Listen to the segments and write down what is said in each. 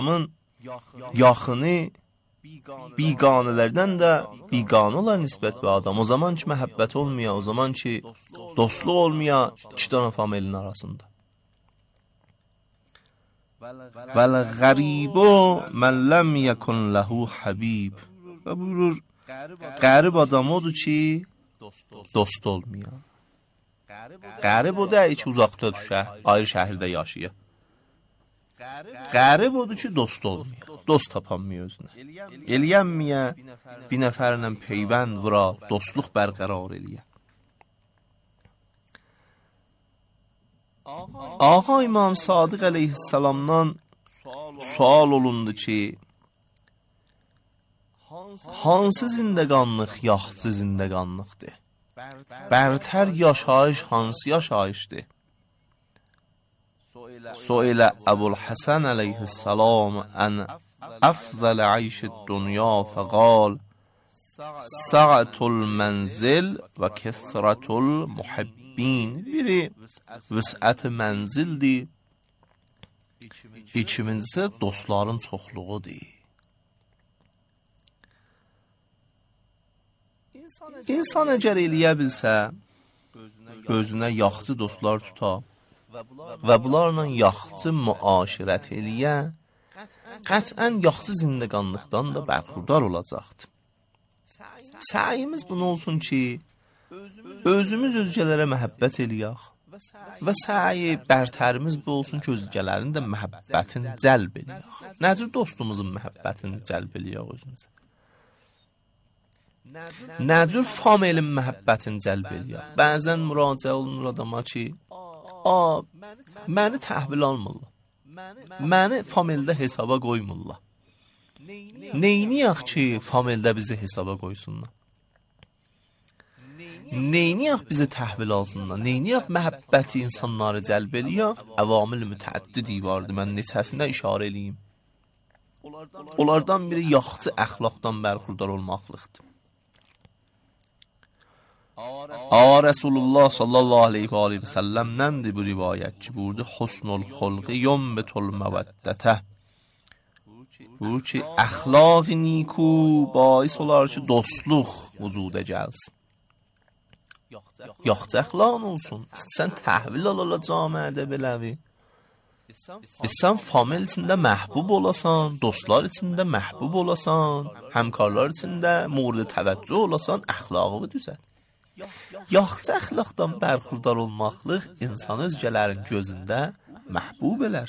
yaxını biqanələrdən də biqanə olar nisbət bir adam. O zaman ki məhəbbət olmuyor, o zaman ki dostluq olmuyor iki dənə familin arasında. Vəl qəribu mən ləm yəkun ləhu habib. Və buyurur, qərib adam odur ki dost olmuyor. Qərib o da ki uzaqda düşər, ayrı şəhərdə yaşayır. Qərib odur ki dost olmuyor, dost tapanmıyor özünə. Eləyənməyə bir nəfərlə peyvənd vura, dostluq bərqərar eləyə. Ağa İmam Sadiq əleyhissalamdan sual olundu ki, hansı zindəqanlıq yaxşı zindəqanlıqdır? Bərtər yaşayış hansı yaşayışdır? Suilə Əbul Həsən əleyhissalam ən əfzəl əyş-i dünya fəqal sa'atul mənzil və kəsratul muhibbin. Biri vüsət mənzildir, ikincisi dostların çoxluğudur. İnsan əgər eləyə bilsə, özünə yaxşı dostlar tuta və bunlarla yaxşı müaşirət eləyə, qətən yaxşı zindəqanlıqdan da bərxudar olacaqdır. Səyimiz bunu olsun ki, özümüz özgələrə məhəbbət eləyək və səyi bərtərimiz bu olsun ki, özgələrin də məhəbbətini cəlb eləyək. Nəcür dostumuzun məhəbbətini cəlb eləyək özümüzə? Nəcür familin məhəbbətini cəlb eləyək? Bəzən müraciə olunur adama ki, məni təhvil almırlar, məni famildə hesaba qoymurlar. Neyniyək ki, famildə bizi hesaba qoysunlar? Neyniyək bizi təhvil alsınlar? Neyniyək məhəbbəti insanları cəlb eləyək? Əvamil mütəəddidi vardır, mən neçəsinə işarə eləyim. Onlardan biri yaxşı əxlaqdan bərxurdar olmaqlıqdır. Resulullah sallallahu aleyhi və səlləmdəndir bu rivayət ki, burada husnul xulqi yumbitul məvəddətə. Bu ki, əxlaq-ı niku bais olar ki, dostluq vücuda gəlsin. Yaxşı əxlaqın olsun. İstəsən təhvil ala camiədə beləvi. İstəsən famil içində məhbub olasan, dostlar içində məhbub olasan, həmkarlar içində murad təvəccüh olasan, əxlaqı düzəlt. Yaxşı əxlaqdan bərxurdar olmaqlıq insan özgələrin gözündə məhbub elər.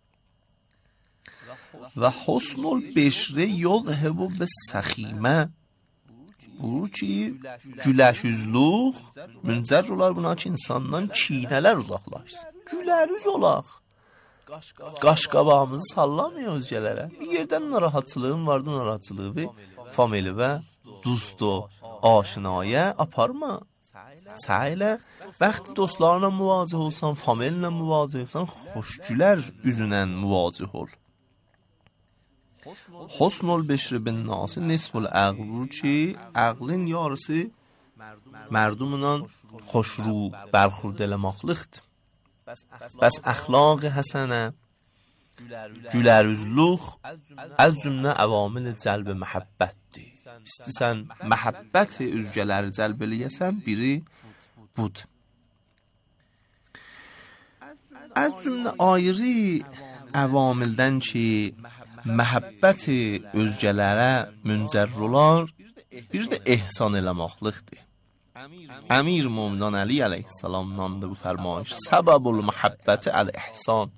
Və husnul beşri yuzhibu bis-səximə. Bu ki, güləş üzlük müncər olar buna ki, insandan kinələr uzaqlaşsın. Gülər üz olaq. Qaş-qabağımızı sallamayaq özgələrə. Bir yerdən narahatçılığın vardı, narahatçılığı famili və dostu, aşinaya aparma. Səhilə, bəxti dostlarla müvacih olsan, famililə müvacih olsan, xoşgülər üzünə müvacih ol. Husnul beşri bin nasi nisful əql ki, əqlin yarısı mərdumla xoşru bərxurd eləmaqlıqdır. Bəs əxlaq-ı həsənə, gülərüzlük az cümlə əvamil cəlb məhəbbətdir. İstəsən məhəbbəti özgələri cəlb eləyəsən, biri budur. Az cümlə ayrı əvamildən ki, məhəbbəti özgələrə müncər olar, bir də ehsan eləmaqlıqdır. Əmir-i-Möminin Əli əleyhissalamdan da bu fərmayış. Səbəbul məhəbbəti əl-ihsan.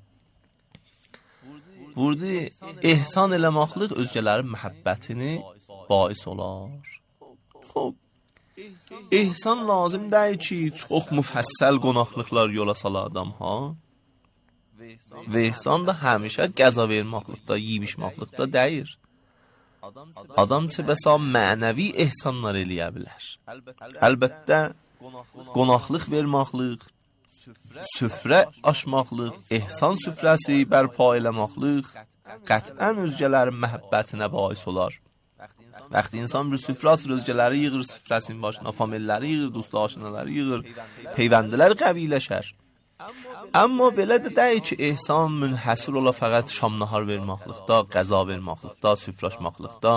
Burada ehsan eləmaqlıq özgələrin məhəbbətini bais olar. Xob, ehsan lazım deyil ki, çox müfəssəl qonaqlıqlar yola sala adam, ha? Və ehsan da həmişə qəza vermaqlıqda, yiyib-içmaqlıqda deyir. Adam bəsa mənəvi ehsanlar eləyə bilər. Əlbəttə, qonaqlıq vermaqlıq, süfrə açmaqlıq, ehsan süfrəsi bərpa eləmaqlıq qətən özgələrin məhəbbətinə bais olar. Vaxtı insan bir süfrə açır, özgələri yığır süfrəsinin başına, familləri yığır, dostu aşinaları yığır, peyvəndilər qəviləşər. Amma belə də deyil ki, ehsan münhəsir ola fəqət şam nahar verməklikdə, qəza verməklikdə, süfrəşməklikdə.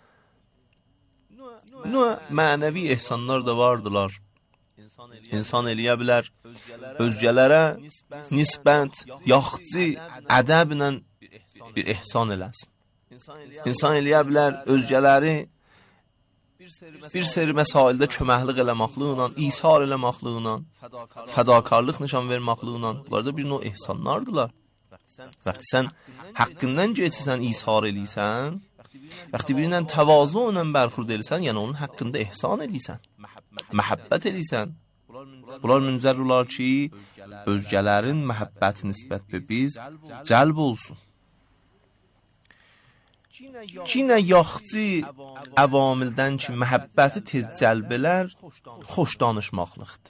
Mənəvi ehsanlar da vardılar. İnsan eləyə bilər, özgələrə nisbət, yaxçı ədəblə bir ehsan eləsin. İnsan eləyə bilər, özgələri bir seri məsaildə köməklik eləməkliğinə, isar eləməkliğinə, fədakarlıq nişan verməkliğinə, bunlar da bir növ ehsanlardılar. Vaxtı sən haqqından geçsən, isar eləysən, vaxtı birinlə təvazu ilə bərxurd eləysən, yəni onun haqqında ehsan eləysən, məhəbbət eləysən. Bunlar müncər olar ki, özgələrin məhəbbəti nisbət biz cəlb olsun. Cinə yaxçı əvamildən ki, məhəbbəti tez cəlb elər, xoş danışmaqlıqdır.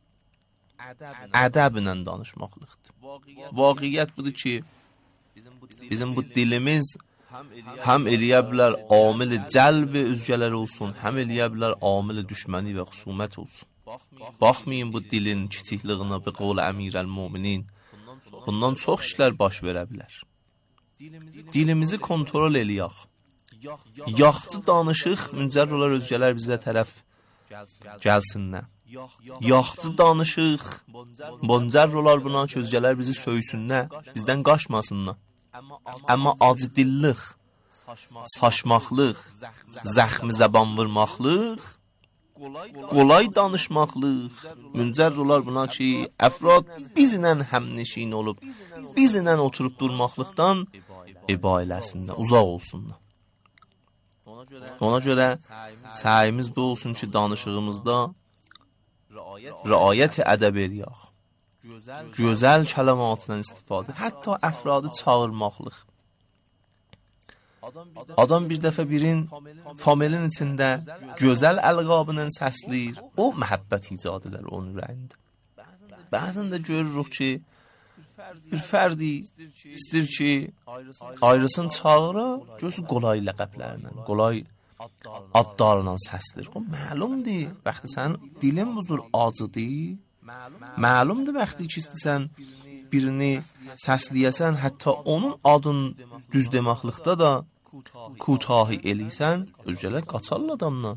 Ədəblə danışmaqlıqdır. Vaqiyyət budur ki, bizim bu dilimiz həm eləyə bilər amil cəlb özgələr olsun, həm eləyə bilər amil düşməni və xusumət olsun. Baxmayın bu dilin kiçikliyinə, bi qol əmirəl-müminin. Bundan çox işlər baş verə bilər. Dilimizi kontrol eləyək. Yaxçı danışıq, müncər olar özgələr bizə tərəf gəlsinlər. Yaxçı danışıq, boncər olar buna ki, özgələr bizi söysünlər, bizdən qaçmasınlar. Amma acı dillik, saçmaqlıq, zəxmi zəban vurmaqlıq, qolay danışmaqlıq, müncər olar buna ki, əfrad bizlə həmnişin olub, bizlə oturub durmaqlıqdan iba eləsində, uzaq olsunlar. Ona görə səyimiz bu olsun ki, danışığımızda riayət ədəb eləyək. Gözəl kəlamatla istifadə, hətta əfradı çağırmaqlıq. Adam bir dəfə birin familin içində gözəl əlqabının səsləyir, o məhəbbət icad edər onun ürəyində. Bəzən də görürük ki, bir fərdi istir ki, ayrısını çağıra, gözü qolay ləqəblərlə, qolay adlarla səslir. O məlumdur, bəxti sən dilin bu cür acıdır, məlumdur bəxti ki, istəsən birini səsləyəsən, hətta onun adını düz deməklikdə da kutahi eləysən, özgələr qaçarlar adamdan.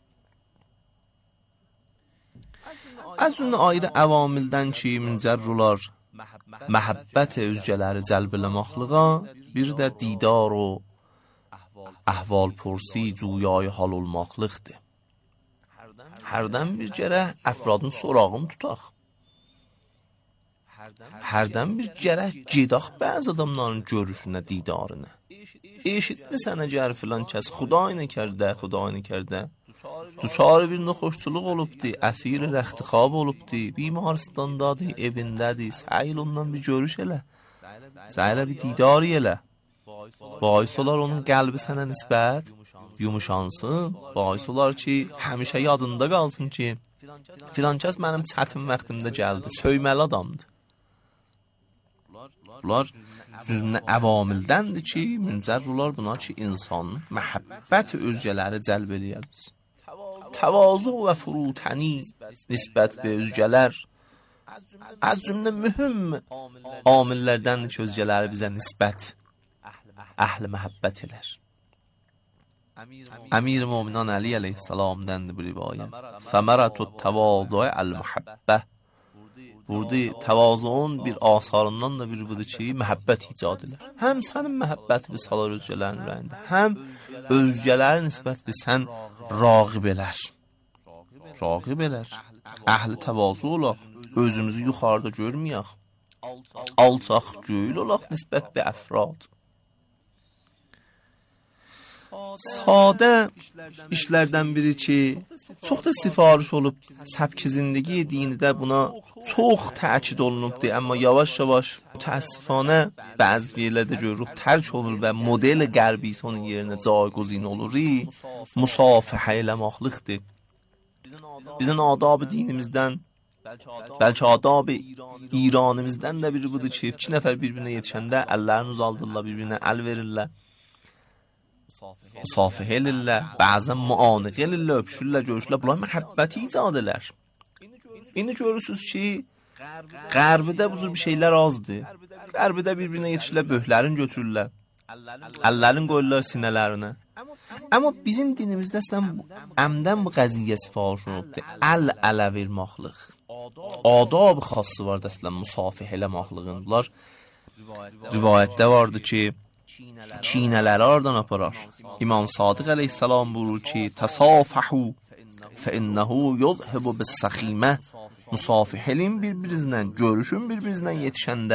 Əzünə ayrı əvamildən ki, müncər olar məhəbbət özgələri cəlb eləməklığa, bir də didar o əhval pursi, cuyayı hal olmaqlıqdır. Hərdən bir gərək əfradın sorağını tutaq. Hərdən bir gərək gedək bəzi adamların görüşünə, didarına. Eşitmisən əgər filan kəs xudayını kərdə, duçarı bir xoşçuluq olubdur, əsir rəxtixab olubdur, bimarstandadır, evindədir, səyil ondan bir görüş elə, səylə bir didari elə. Bahis olar onun qəlbi sənə nisbət yumuşansın, bahis olar ki, həmişə yadında qalsın ki, filan kəs mənim çətin vaxtımda gəldi, söyməli adamdır. Bunlar cüzünə əvamildəndir ki, müncər olar buna ki, insanın məhəbbət özgələri cəlb eləyər biz. Təvazu və furutəni nisbət və özgələr az cümlə mühüm amillərdəndir ki, özgələri bizə nisbət əhl-i məhəbbət elər. Əmir-i Möminan Əli əleyhissalamdəndir bu rivayət. Səmərətü təvazu əl-məhəbbə. Burada təvazuun bir asarından da biri budur ki, məhəbbət icad elər. Həm sənin məhəbbəti bir salar özgələrin ürəyində, həm özgələrin nisbət bir sən rağib elər. Rağib elər. Əhli təvazu olaq, özümüzü yuxarıda görməyək. Alçaq göyül olaq nisbət bir əfrad. Sadə işlərdən biri ki, çox da sifariş olub, səbk-i zindagi dinidə buna çox təkid olunubdur, amma yavaş-yavaş təəssifanə bəzi yerlərdə görürük, tərk olur və model qərbi onun yerinə cayguzin olur, musafihə eləməklikdir. Bizim adab-ı dinimizdən, bəlkə adab-ı İranimizdən də biri budur ki, 2 nəfər bir-birinə yetişəndə əllərini uzaldırlar, bir-birinə əl verirlər. Musafihə elirlər, bəzən müaniqə elirlər, öpüşürlər, görüşürlər. Bunlar məhəbbəti icad elər. İndi görürsünüz ki, Qərbdə bu cür bir şeylər azdır. Qərbdə bir-birinə yetişirlər, böhlərini götürürlər. Əllərini qoyurlar sinələrinə. Amma bizim dinimizdə əmdən bu qəziyyə sifariş olunubdur. Əl-ələ vermaqlıq. Adab xası var əslən musafih eləmaqlığın. Bunlar rivayətdə vardı ki, çiynələri oradan aparar. İmam Sadiq əleyhissalam buyurur ki, təsafahu fəinnəhu yuzhibu bis-səximə. Musafih elin bir-birinizlə, görüşün bir-birinizlə yetişəndə.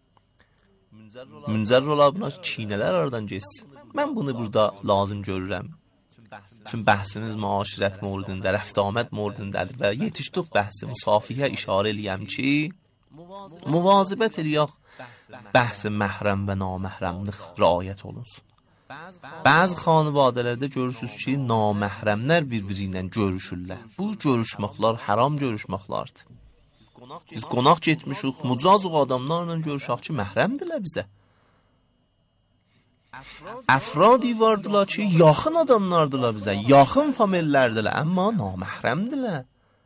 Münzər ola buna çiynələr oradan geçsin. Mən bunu burada lazım görürəm. Çünki bəhsimiz müaşirət mövzusunda, rəftamət mövzusundadır və yetişdik bəhsi musafihə işarə eləyəm ki, muvazibət eləyək bəhsi məhrəm və naməhrəmlik riayət olunsun. Bəzi xanivadələrdə görürsünüz ki, naməhrəmlər bir-biri ilə görüşürlər. Bu görüşməklər haram görüşməklərdir. Biz qonaq getmişik, mucazıq adamlarla görüşək ki, məhrəmdirlər bizə. Əfradi vardılar ki, yaxın adamlardılar bizə, yaxın famillərdirlər, amma naməhrəmdirlər.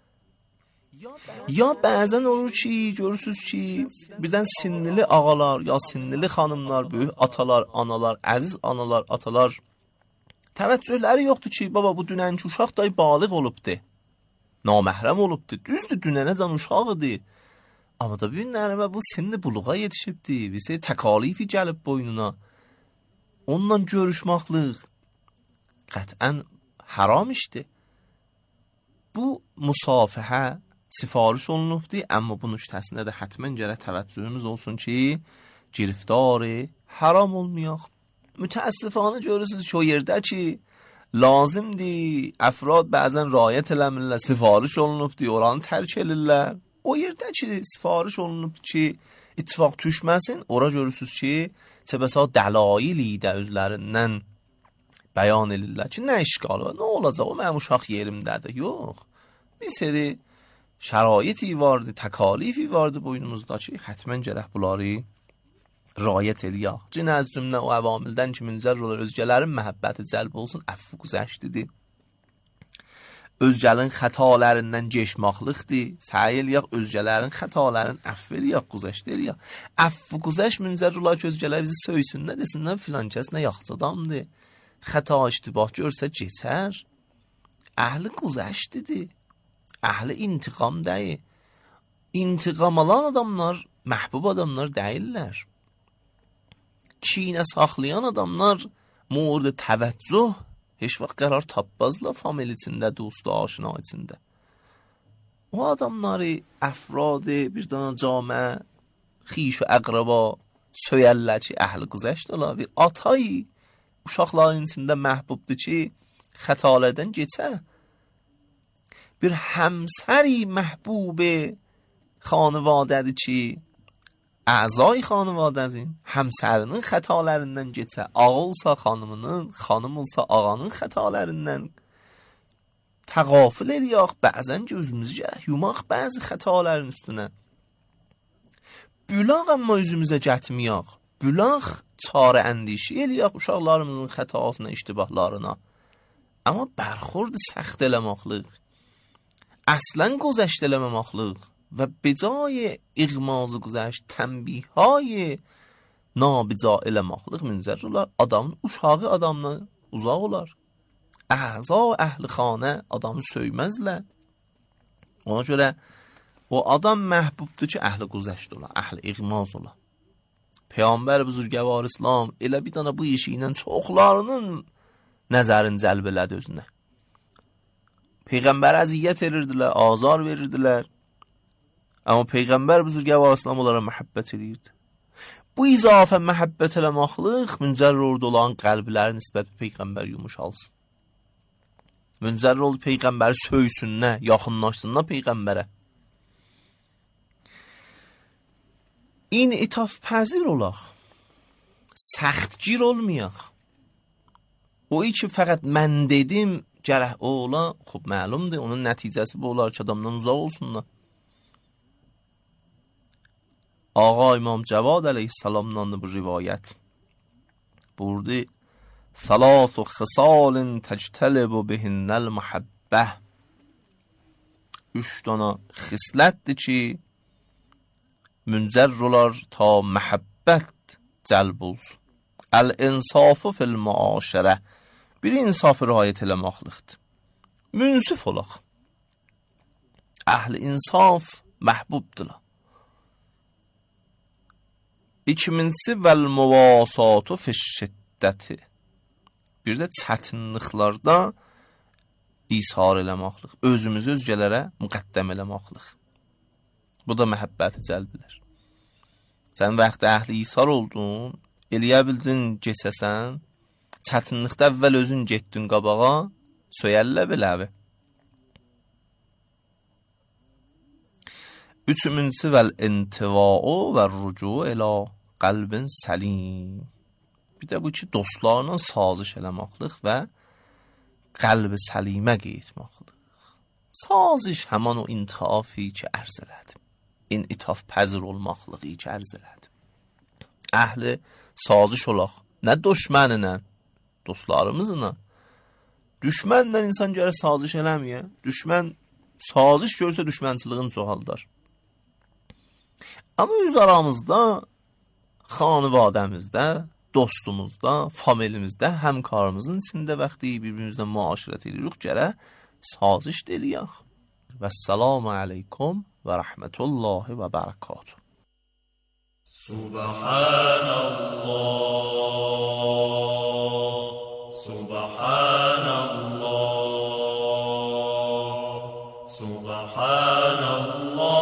Ya bəzən olur ki, görürsünüz ki, birdən sinnili ağalar, ya sinnili xanımlar, böyük atalar, analar, əziz analar, atalar təvəccühləri yoxdur ki, baba bu dünənki uşaq da balıq olubdur. Naməhrəm olubdur. Düzdür, dünənəcən uşaq idi. Amma da bir nərmə bu sinni buluğa yetişibdir. Bizə təkalifi gəlib boynuna. Onunla görüşməklik qətən haram işdir. Bu musafihə sifariş olunubdur, amma bunun üstəsində də hətmən gərək təvəccühümüz olsun ki, giriftarı haram olmayaq. Mütəəssifanə görürsünüz ki, o yerdə ki, lazımdır, əfrad bəzən rayət eləmirlər, sifariş olunubdur, oranı tərk elirlər. O yerdə ki, sifariş olunubdur ki, ittifaq düşməsin, ora görürsünüz ki, səbəsə dəlaili də özlərindən bəyan edirlər ki, nə işqalı var, nə olacaq, o mənim uşaq yerimdədir. Yox, bir seri şəraiti vardı, təkalifi vardı boynumuzda ki, hətmən gərək bunları rayət eləyək. Cin əz cümlə o əvamildən ki, münzər olur, özgələrin məhəbbəti cəlb olsun, əfv güzəştidir. Özgələrin xətalərindən geçmaqlıqdır. Səy eləyək, özgələrin xətalərin əfv eləyək, güzəşt eləyək. Əfv güzəş münzər olar ki, özgələr bizi söysün, nə desinlər, filan kəs nə yaxçı adamdır. Xəta iştibah görsə geçər. Əhli güzəştidir. Əhli intiqam deyil. İntiqam alan adamlar, məhbub adamlar deyirlər. Çiynə saxlayan adamlar murd təvəccüh heç vaxt qərar tapmazlar famil içində, dostu, aşina içində. O adamları, əfradı, bir dana camə, xiş və əqraba söyərlər ki, əhli güzəşt ola. Bir atayı uşaqların içində məhbubdur ki, xətalərdən geçə. Bir həmsəri məhbub xanivadədir ki, əzay xanivadəsin, həmsərinin xətalərindən geçə, ağa olsa xanımının, xanım olsa ağanın xətalərindən təqafil eləyək, bəzən gözümüzü gərək yumaq bəzi xətalərin üstünə. Bülaq amma üzümüzə gətməyək, bülaq çarə əndişi eləyək uşaqlarımızın xətasına, iştibahlarına. Amma bərxurd səxt eləmaqlıq, əslən güzəşt eləməmaqlıq və becai iğmazı güzəşt, tənbihayı nabica eləmaqlıq münzər olar. Adamın uşağı adamla uzaq olar. Əza əhli xanə adamı söyməzlər. Ona görə o adam məhbubdur ki, əhli güzəşt olar, əhli iğmaz olar. Peyğəmbər buzurgəvar İslam elə bir dana bu işi ilə çoxlarının nəzərini cəlb elədi özünə. Peyğəmbər əziyyət edirdilər, azar verirdilər. Amma Peyğəmbər buzurgəvar İslam onlara məhəbbət edirdi. Bu izafə məhəbbət eləmaqlıq münzər oldu olan qəlbləri nisbət Peyğəmbər yumuşalsın. Münzər oldu Peyğəmbəri söysünlər, yaxınlaşsınlar Peyğəmbərə. İnitaf pəzir olaq. Səxtgir olmayaq. O ki fəqət mən dedim, gərək o ola, xub məlumdur, onun nəticəsi bu olar ki, adamdan uzaq olsunlar. Ağa İmam Cəvad əleyhissalamdan bu rivayət buyurdu, Salatu xisalin təctəlibu bihinnəl muhabbəh. 3 dana xislətdir ki, müncər olar ta məhəbbət cəlb olsun. Əl-insafı fil-müaşərə, bir insafı riayət eləməklikdir. Münsif olaq. Əhl-i insaf məhbubdırlar. İkincisi vəl-muvasatu fiş-şiddəti, bir də çətinliklərdə ishar eləməklik, özümüzü özgələrə müqəddəm eləməklik. Bu da məhəbbəti cəlb edir. Sən vaxtı əhli ishar oldun, eləyə bildin, keçəsən, çətinlikdə əvvəl özün getdin qabağa, söyəllə biləvi. Üçüncüsü vəl-intiva'u və rücu ilə qəlbin səlim. Bir də bu ki, dostlarla sazış eləməklik və qəlb-i səlimə qeytməklik. Sazış həman o intiafi ki, ərz elədim. İnitaf pəzir olmaqlığı ki, ərz elədim. Əhli sazış olaq. Nə düşməninə? Dostlarımızla. Düşmənlə insan gəlir sazış eləməyə. Düşmən sazış görsə düşmənçiliğin çoxaldar. Amma öz aramızda, xanivadəmizdə, dostumuzda, familimizdə, həmkarımızın içində vaxtı bir-birimizlə müaşirət edirik, gərək saziş deliyək. Vəssalamu aleykum və rəhmətullahi və bərəkatuhu. Subhanallah, Subhanallah, Subhanallah.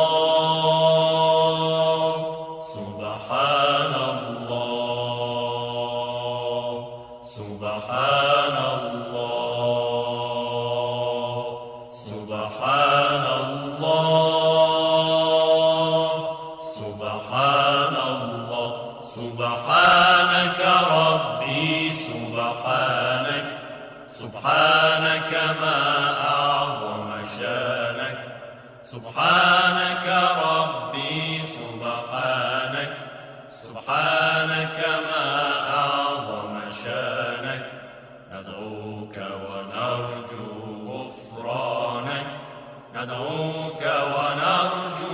سبحانك ما أعظم شانك سبحانك ربي سبحانك سبحانك ما أعظم شانك ندعوك ونرجو غفرانك ندعوك ونرجو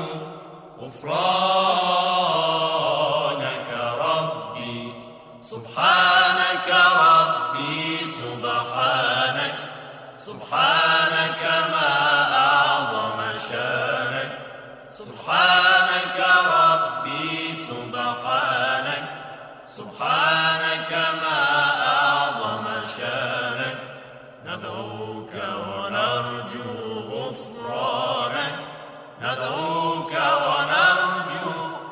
غفرانك ربي سبحانك ربي سبحانك سبحانك ما أعظم شانك سبحانك ربي سبحانك سبحانك ما أعظم شانك ندعوك ونرجو غفرانك ندعوك ونرجو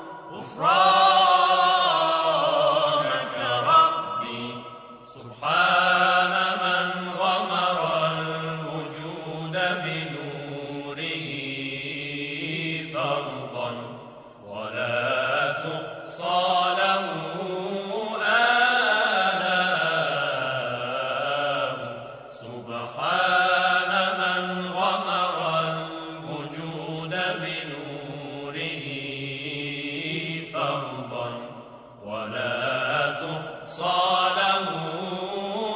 غفرانك ربي سبحان من غمر الوجود بنوره فرضا ولا تقصى له آلاء سبحان من غمر الوجود بنوره فرضا ولا تقصى له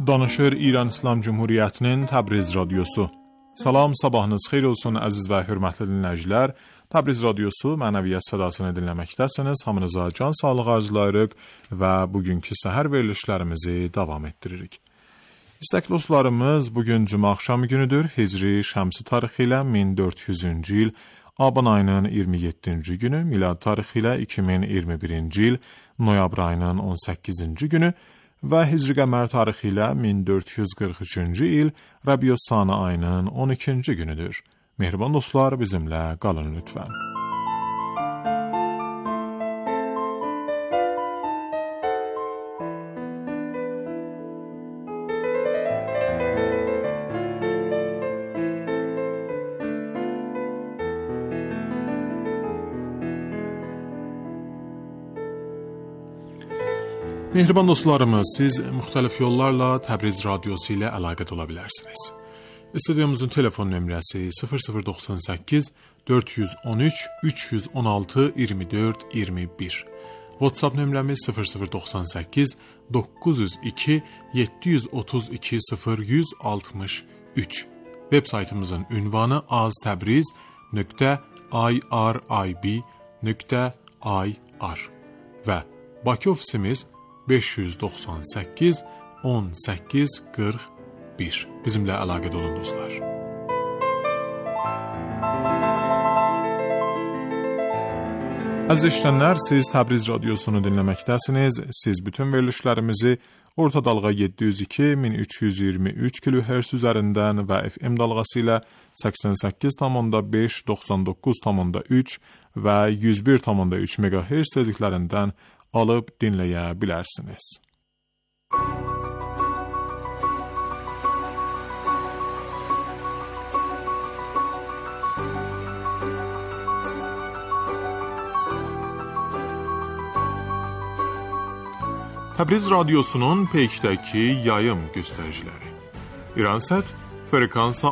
Danışır İran İslam Cumhuriyyətinin Təbriz Radiosu. Salam, sabahınız xeyir olsun əziz və hörmətli dinləyicilər. Təbriz Radiosu mənəviyyat sədasını dinləməkdəsiniz. Hamınıza can sağlığı arzulayırıq və bugünkü səhər verilişlərimizi davam etdiririk. İstəkli dostlarımız, bugün Cuma axşamı günüdür. Hicri şəmsi tarixi ilə 1400-cü il, Aban ayının 27-ci günü, milad tarixi ilə 2021-ci il, noyabr ayının 18-ci günü və Hicri qəmər tarixi ilə 1443-cü il, Rəbiyyəs-Sani ayının 12-ci günüdür. Mehriban dostlar, bizimlə qalın lütfən. Mehriban dostlarımız, siz müxtəlif yollarla Təbriz Radiosu ilə əlaqədə ola bilərsiniz. Stüdyomuzun telefon nömrəsi 0098 413 316 24 21. WhatsApp nömrəmiz 0098 902 732 0163. Web saytımızın ünvanı aztabriz.irib.ir və Bakı ofisimiz 598 18 41. Bizimlə əlaqədə olun dostlar. Əziz eşidənlər, siz Təbriz Radiosunu dinləməkdəsiniz. Siz bütün verilişlərimizi orta dalğa 702-1323 kHz üzərindən və FM dalğası ilə 88,5, 99,3 və 101,3 MHz tezliklərindən alıb dinləyə bilərsiniz. Təbriz Radiosunun peykdəki yayım göstəriciləri. İransat frekansa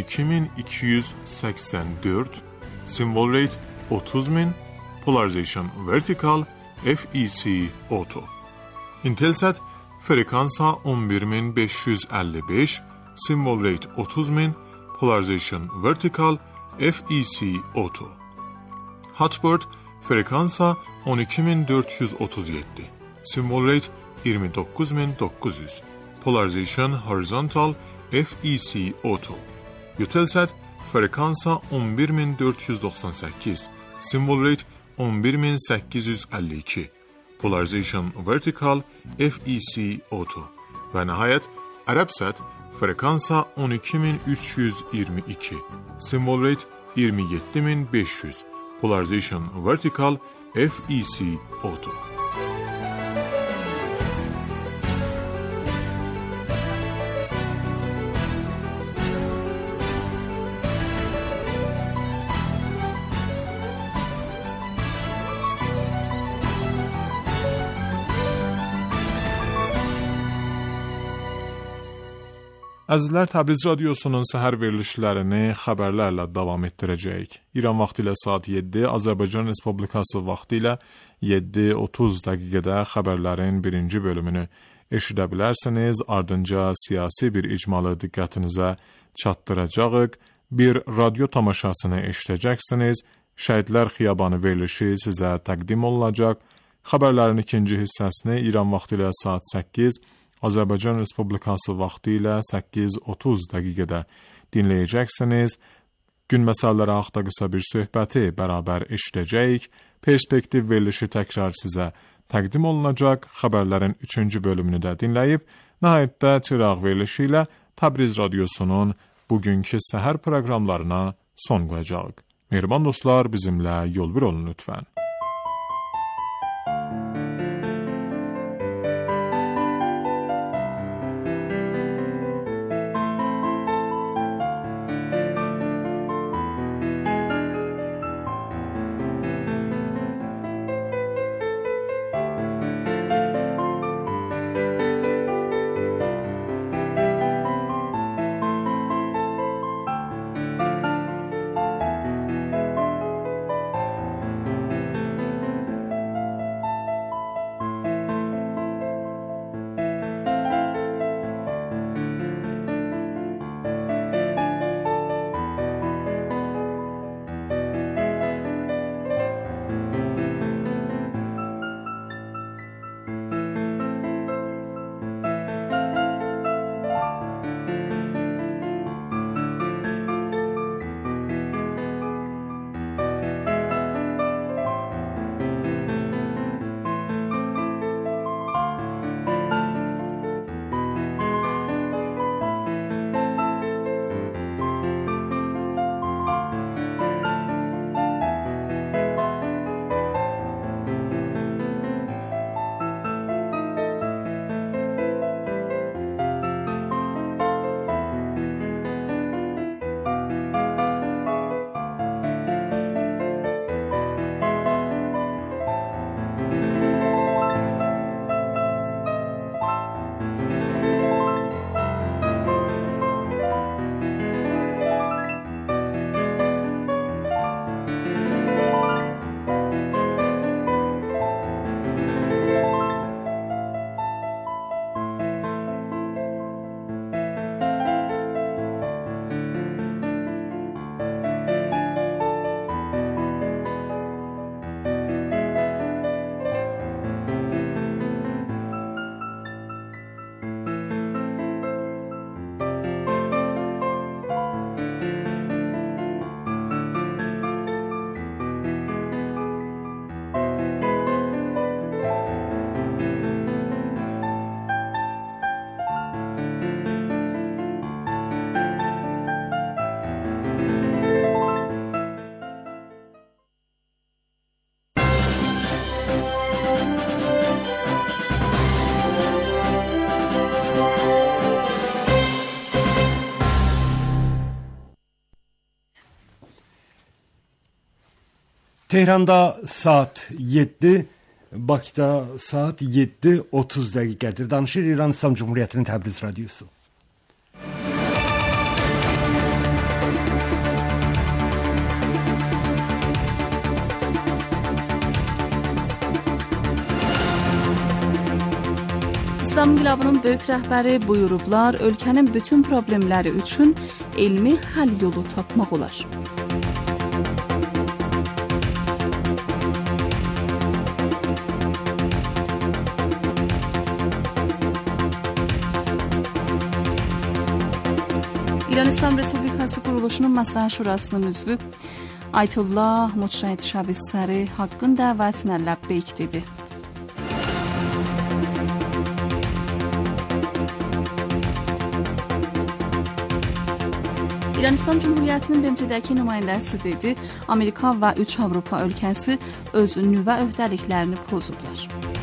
12284, symbol rate 30000, polarization vertical, FEC Auto. Intelsat frekansa 11555, symbol rate 30000, polarization vertical, FEC Auto. Hotbird frekansa 12437, symbol rate 29900, polarization horizontal, FEC Auto. Eutelsat frekansa 11498, symbol rate 11852, polarization vertical, FEC Auto. Və nəhayət Arabsat frekansa 12322, symbol rate 27500, polarization vertical, FEC Auto. Əzizlər, Təbriz Radiosunun səhər verilişlərini xəbərlərlə davam etdirəcəyik. İran vaxtı ilə saat 7, Azərbaycan Respublikası vaxtı ilə 7:30 dəqiqədə xəbərlərin birinci bölümünü eşidə bilərsiniz. Ardınca siyasi bir icmalı diqqətinizə çatdıracağıq. Bir radio tamaşasını eşidəcəksiniz. Şəhidlər Xiyabanı verilişi sizə təqdim olunacaq. Xəbərlərin ikinci hissəsini İran vaxtı ilə saat 8, Azərbaycan Respublikası vaxtı ilə 8:30 dəqiqədə dinləyəcəksiniz. Gün məsələləri haqqında qısa bir söhbəti bərabər eşidəcəyik. Perspektiv verilişi təkrar sizə təqdim olunacaq. Xəbərlərin 3-cü bölümünü də dinləyib, nəhayətdə çıraq verilişi ilə Təbriz Radiosunun bugünkü səhər proqramlarına son qoyacağıq. Mehriban dostlar, bizimlə yol bir olun lütfən. Tehranda saat 7, Bakıda saat 7:30 dəqiqədir. Danışır İran İslam Cumhuriyyətinin Təbriz Radiosu. İslam İnqilabının böyük rəhbəri buyurublar, ölkənin bütün problemləri üçün elmi həll yolu tapmaq olar. İran İslam Respublikası Quruluşunun Məsləhət Şurasının üzvü Ayətullah Mujtəhid Şəbissəri haqqın dəvətinə ləbbeyk dedi. İran İslam Cumhuriyyətinin BMT-dəki nümayəndəsi dedi, Amerika və 3 Avropa ölkəsi öz nüvə öhdəliklərini pozublar.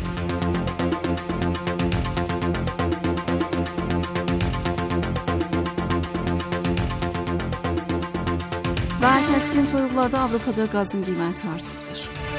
Və kəskin soyuqlarda Avropada qazın qiyməti artıbdır.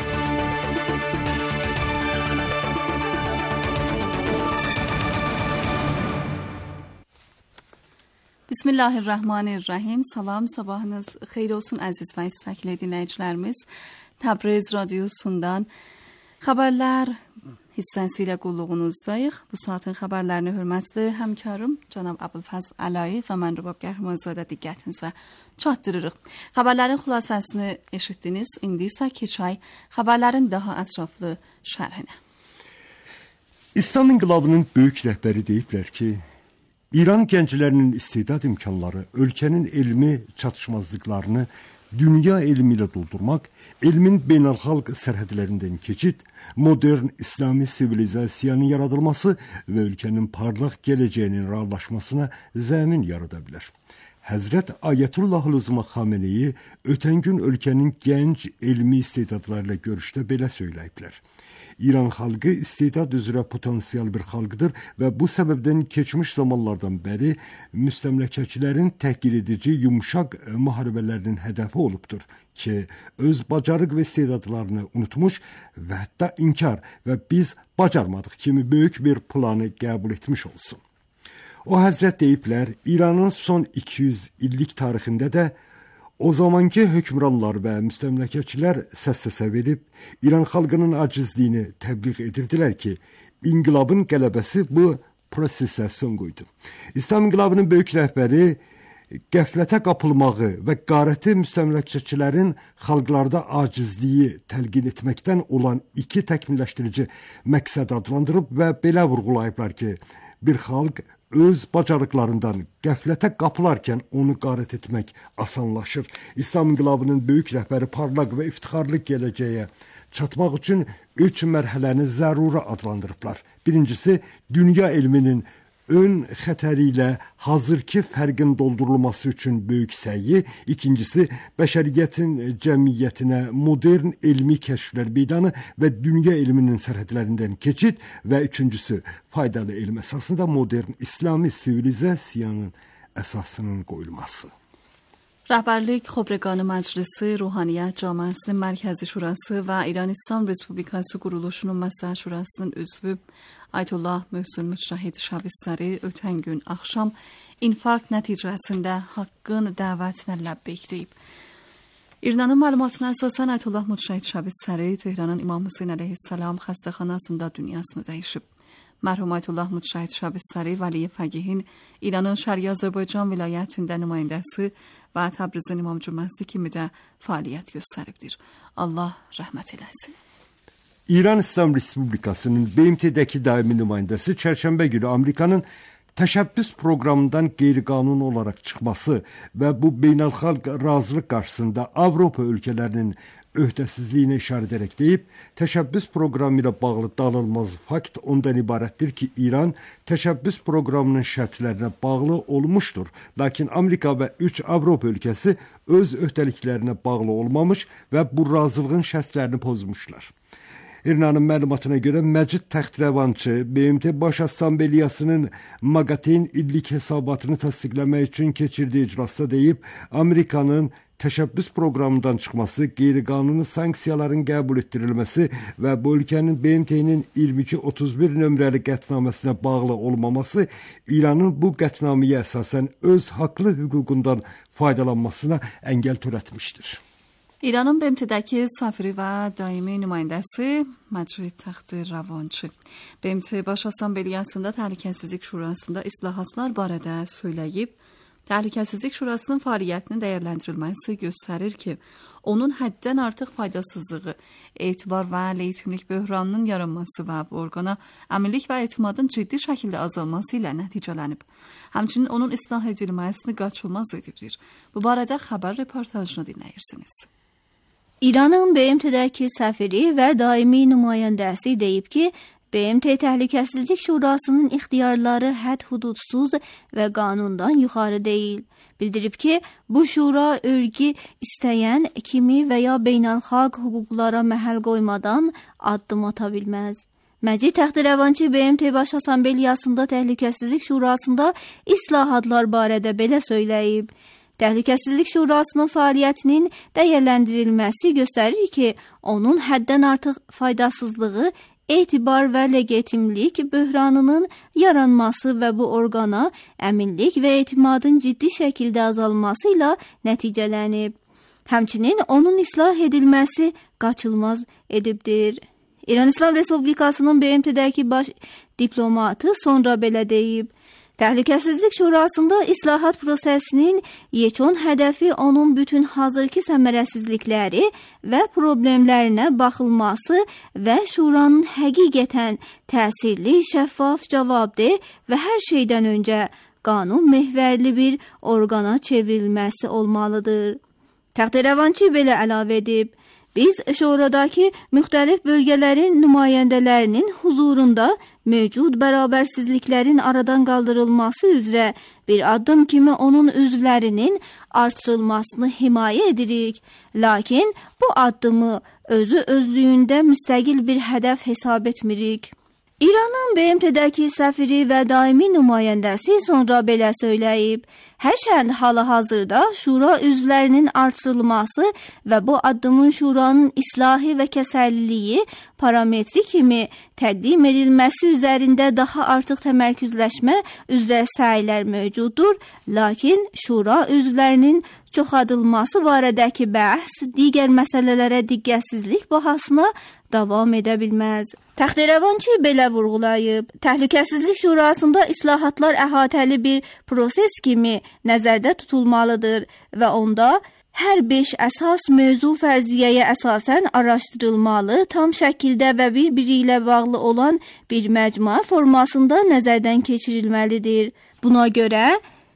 Bismillahirrahmanirrahim. Salam, sabahınız xeyir olsun əziz və istəkli dinləyicilərimiz. Təbriz Radiosundan xəbərlər hissəsi ilə qulluğunuzdayıq. Bu saatin xəbərlərini hörmətli həmkarım cənab Əbülfəz Əlayev və mən Rübab Qəhrəmanzadə diqqətinizə çatdırırıq. Xəbərlərin xülasəsini eşitdiniz. İndi isə keçək xəbərlərin daha ətraflı şərhinə. İslam İnqilabının böyük rəhbəri deyiblər ki, İran gənclərinin istedad imkanları ölkənin elmi çatışmazlıqlarını dünya elmi ilə doldurmaq, elmin beynəlxalq sərhədlərindən keçid, modern İslami sivilizasiyanın yaradılması və ölkənin parlaq gələcəyinin reallaşmasına zəmin yarada bilər. Həzrət Ayətullah Uzma Xameneyi ötən gün ölkənin gənc elmi istedadlarıyla görüşdə belə söyləyiblər. İran xalqı istedad üzrə potansiyel bir xalqdır və bu səbəbdən keçmiş zamanlardan bəri müstəmləkəçilərin təhqir edici yumşaq müharibələrinin hədəfi olubdur ki, öz bacarıq və istedadlarını unutmuş və hətta inkar və biz bacarmadıq kimi böyük bir planı qəbul etmiş olsun. O həzrət deyiblər, İranın son 200 illik tarixində də o zamanki hökmranlar və müstəmləkəçilər səs-səsə verib, İran xalqının acizliyini təbliğ edirdilər ki, inqilabın qələbəsi bu prosesə son qoydu. İslam İnqilabının böyük rəhbəri qəflətə qapılmağı və qarəti müstəmləkəçilərin xalqlarda acizliyi təlqin etməkdən olan iki təkmilləşdirici məqsəd adlandırıb və belə vurğulayıblar ki, bir xalq öz bacarıqlarından qəflətə qapılarkən onu qarət etmək asanlaşır. İslam İnqilabının böyük rəhbəri parlaq və iftixarlı gələcəyə çatmaq üçün 3 mərhələni zəruri adlandırıblar. Birincisi, dünya elminin ön xətəri ilə hazırki fərqin doldurulması üçün böyük səyi, ikincisi, bəşəriyyətin cəmiyyətinə modern elmi kəşflər meydanı və dünya elminin sərhədlərindən keçid və üçüncüsü, faydalı elm əsasında modern İslami sivilizasiyanın əsasının qoyulması. Rəhbərlik Xobreqanı Məclisi, Ruhaniyyət Cəmiyyətinin Mərkəzi Şurası və İran İslam Respublikası Quruluşunun Məsləhət Şurasının üzvü Ayətullah Mujtəhid Şəbissəri ötən gün axşam infarkt nəticəsində haqqın dəvətinə ləbbeyk deyib. İranın məlumatına əsasən Ayətullah Mujtəhid Şəbissəri Tehranın İmam Hüseyn əleyhissalam xəstəxanasında dünyasını dəyişib. Mərhum Ayətullah Mujtəhid Şəbissəri Vəli Fəqihin İranın Şərqi Azərbaycan vilayətində nümayəndəsi və Təbrizin İmam Cüməsi kimi də fəaliyyət göstəribdir. Allah rəhmət eləsin. İran İslam Respublikasının BMT-dəki daimi nümayəndəsi çərşənbə günü Amerikanın təşəbbüs proqramından qeyri-qanuni olaraq çıxması və bu beynəlxalq razılıq qarşısında Avropa ölkələrinin öhdəsizliyinə işarə edərək deyib, təşəbbüs proqramı ilə bağlı danılmaz fakt ondan ibarətdir ki, İran təşəbbüs proqramının şərtlərinə bağlı olmuşdur. Lakin Amerika və 3 Avropa ölkəsi öz öhdəliklərinə bağlı olmamış və bu razılığın şərtlərini pozmuşlar. İranın məlumatına görə Məcid Təxtrəvançı BMT Baş Assambleyasının Maqateyn illik hesabatını təsdiqləmək üçün keçirdiyi iclasda deyib, Amerikanın təşəbbüs proqramından çıxması, qeyri-qanuni sanksiyaların qəbul etdirilməsi və bu ölkənin BMT-nin 2231 nömrəli qətnaməsinə bağlı olmaması İranın bu qətnaməyə əsasən öz haqlı hüququndan faydalanmasına əngəl törətmişdir. İranın BMT-dəki səfiri və daimi nümayəndəsi Məcid Taxti Ravançı BMT Baş Assambleyasında Təhlükəsizlik Şurasında islahatlar barədə söyləyib. Təhlükəsizlik Şurasının fəaliyyətinin dəyərləndirilməsi göstərir ki, onun həddən artıq faydasızlığı, etibar və legitimlik böhranının yaranması və bu orqana əminlik və etimadın ciddi şəkildə azalması ilə nəticələnib. Həmçinin onun islah edilməsini qaçılmaz edibdir. Bu barədə xəbər reportajını dinləyirsiniz. İranın BMT-dəki səfiri və daimi nümayəndəsi deyib ki, BMT Təhlükəsizlik Şurasının ixtiyarları hədd-hududsuz və qanundan yuxarı deyil. Bildirib ki, bu şura örgü istəyən kimi və ya beynəlxalq hüquqlara məhəl qoymadan addım ata bilməz. Məcid Taxti Ravançı BMT Baş Assambleyasında Təhlükəsizlik Şurasında islahatlar barədə belə söyləyib. Təhlükəsizlik Şurasının fəaliyyətinin dəyərləndirilməsi göstərir ki, onun həddən artıq faydasızlığı, etibar və legitimlik böhranının yaranması və bu orqana əminlik və etimadın ciddi şəkildə azalması ilə nəticələnib. Həmçinin onun islah edilməsi qaçılmaz edibdir. İran İslam Respublikasının BMT-dəki baş diplomatı sonra belə deyib. Təhlükəsizlik Şurasında islahat prosesinin yekun hədəfi onun bütün hazırki səmərəsizlikləri və problemlərinə baxılması və şuranın həqiqətən təsirli, şəffaf, cavabdeh və hər şeydən öncə qanun məhvərli bir orqana çevrilməsi olmalıdır. Taxti Ravançı belə əlavə edib. Biz şuradakı müxtəlif bölgələrin nümayəndələrinin huzurunda mövcud bərabərsizliklərin aradan qaldırılması üzrə bir addım kimi onun üzvlərinin artırılmasını himayə edirik. Lakin bu addımı özü özlüyündə müstəqil bir hədəf hesab etmirik. İranın BMT-dəki səfiri və daimi nümayəndəsi sonra belə söyləyib. Hərçənd hal-hazırda şura üzvlərinin artırılması və bu addımın şuranın islahi və kəsərliliyi parametri kimi təqdim edilməsi üzərində daha artıq təmərküzləşmə üzrə səylər mövcuddur. Lakin şura üzvlərinin çoxadılması barədəki bəhs digər məsələlərə diqqətsizlik bahasına davam edə bilməz. Taxti Ravançı belə vurğulayıb. Təhlükəsizlik Şurasında islahatlar əhatəli bir proses kimi nəzərdə tutulmalıdır və onda hər 5 əsas mövzu fərziyyəyə əsasən araşdırılmalı, tam şəkildə və bir-biri ilə bağlı olan bir məcmua formasında nəzərdən keçirilməlidir. Buna görə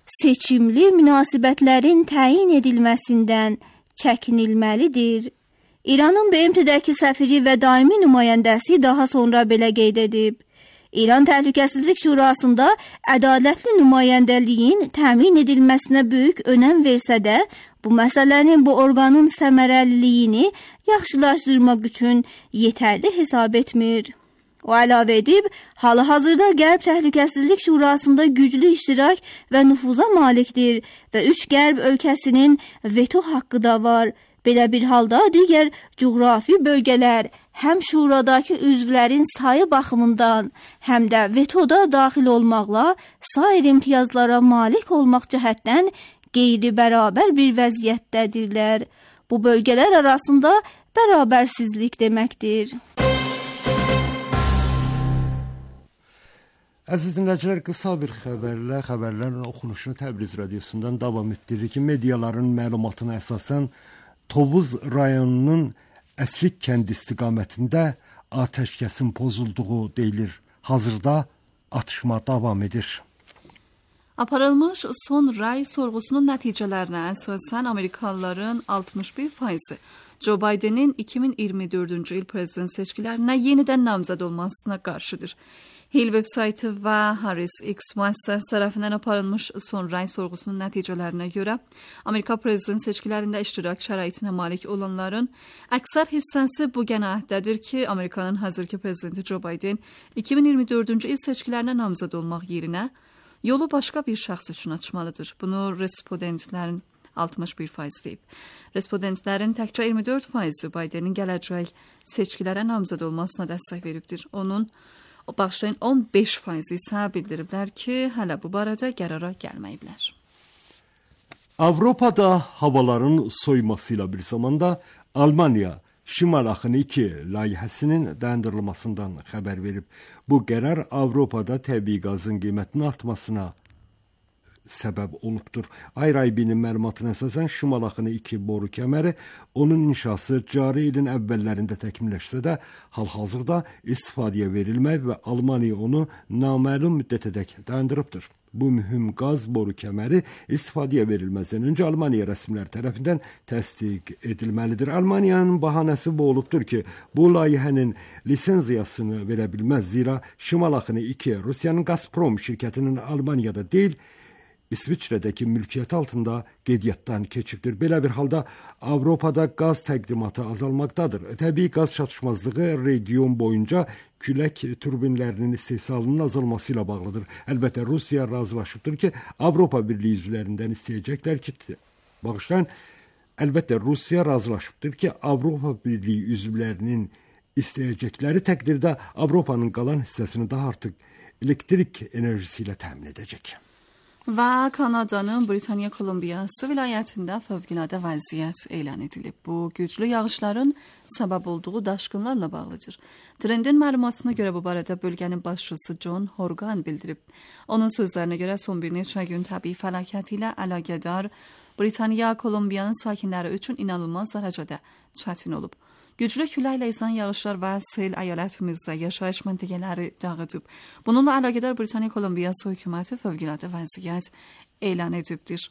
seçimli münasibətlərin təyin edilməsindən çəkinilməlidir. İranın BMT-dəki səfiri və daimi nümayəndəsi daha sonra belə qeyd edib. İran Təhlükəsizlik Şurasında ədalətli nümayəndəliyin təmin edilməsinə böyük önəm versə də, bu məsələnin bu orqanın səmərəliliyini yaxşılaşdırmaq üçün yetərli hesab etmir. O əlavə edib, hal-hazırda Qərb Təhlükəsizlik Şurasında güclü iştirak və nüfuza malikdir və 3 Qərb ölkəsinin veto haqqı da var. Belə bir halda digər coğrafi bölgələr həm şuradakı üzvlərin sayı baxımından, həm də vetoda daxil olmaqla sair imtiyazlara malik olmaq cəhətdən qeyri-bərabər bir vəziyyətdədirlər. Bu bölgələr arasında bərabərsizlik deməkdir. Əziz dinləyicilər, qısa bir xəbərlərin oxunuşunu Təbriz radiosundan davam etdiririk ki, mediaların məlumatına əsasən Tovuz rayonunun Əsrik kəndi istiqamətində atəşkəsin pozulduğu deyilir. Hazırda atışma davam edir. Aparılmış son ray sorğusunun nəticələrinə əsasən Amerikalıların 61%-i Joe Biden'in 2024-cü il prezident seçkilərinə yenidən namzəd olmasına qarşıdır. Hill veb-saytı və Harris X müəssisəsi tərəfindən aparılmış son ray sorğusunun nəticələrinə görə Amerika prezident seçkilərində iştirak şəraitinə malik olanların əksər hissəsi bu qənaətdədir ki, Amerikanın hazırki prezidenti Joe Biden 2024-cü il seçkilərinə namzəd olmaq yerinə yolu başqa bir şəxs üçün açmalıdır. Bunu respondentlərin 61% deyib. Respondentlərin təkcə 24% Bidenin gələcək seçkilərə namzəd olmasına dəstək veribdir. Onun bağışlayın 15% isə bildiriblər ki, hələ bu barədə qərara gəlməyiblər. Avropada havaların soymasıyla bir zamanda Almanya Şimal Axını 2 layihəsinin dayandırılmasından xəbər verib. Bu qərar Avropada təbii qazın qiymətinin artmasına səbəb olubdur. Ayribinin məlumatına əsasən Şimal Axını 2 boru kəməri onun inşası cari ilin əvvəllərində təkmilləşsə də hal-hazırda istifadəyə verilmək və Almaniya onu naməlum müddətədək dayandırıbdır. Bu mühüm qaz boru kəməri istifadəyə verilməzdən öncə Almaniya rəsmiləri tərəfindən təsdiq edilməlidir. Almaniyanın bahanəsi bu olubdur ki, bu layihənin lisenziyasını verə bilməz. Zira Şimal Axını 2 Rusiyanın Gazprom şirkətinin Almaniyada deyil, İsviçrədəki mülkiyyəti altında qeydiyyatdan keçibdir. Belə bir halda Avropada qaz təqdimatı azalmaqdadır. Təbii qaz çatışmazlığı region boyunca külək turbinlərinin istehsalının azalması ilə bağlıdır. Əlbəttə Rusiya razılaşıbdır ki, Avropa Birliyi üzvlərindən istəyəcəklər ki, Avropa Birliyi üzvlərinin istəyəcəkləri təqdirdə Avropanın qalan hissəsini daha artıq elektrik enerjisi ilə təmin edəcək. Və Kanadanın Britaniya Kolumbiyası vilayətində fövqəladə vəziyyət elan edilib. Bu, güclü yağışların səbəb olduğu daşqınlarla bağlıdır. Trendin məlumatına görə bu barədə bölgənin başçısı John Horgan bildirib. Onun sözlərinə görə son bir neçə gün təbii fəlakət ilə əlaqədar Britaniya Kolumbiyanın sakinləri üçün inanılmaz dərəcədə çətin olub. Güclü küləklə esən yağışlar və sel əyalətimizdə yaşayış məntəqələri dağıdıb. Bununla əlaqədar Britaniya Kolumbiyası hökuməti fövqəladə vəziyyət elan edibdir.